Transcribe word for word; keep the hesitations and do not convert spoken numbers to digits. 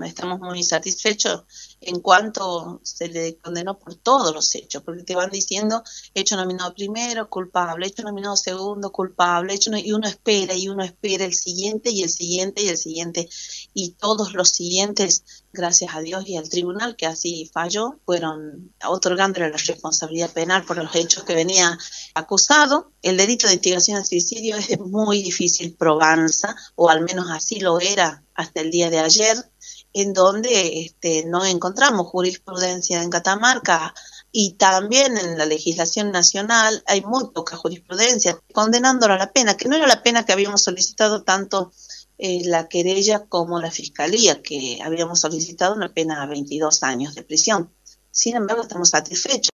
estamos muy satisfechos en cuanto se le condenó por todos los hechos, porque te van diciendo hecho nominado primero, culpable, hecho nominado segundo, culpable, hecho no, y uno espera, y uno espera el siguiente, y el siguiente, y el siguiente, y todos los siguientes, gracias a Dios y al tribunal que así falló, fueron otorgándole la responsabilidad penal por los hechos que venía acusado. El delito de instigación al suicidio es de muy difícil probanza, o al menos así lo era hasta el día de ayer, en donde este, no encontramos jurisprudencia en Catamarca, y también en la legislación nacional hay muy poca jurisprudencia condenándolo a la pena, que no era la pena que habíamos solicitado tanto eh, la querella como la fiscalía, que habíamos solicitado una pena a veintidós años de prisión. Sin embargo, estamos satisfechos.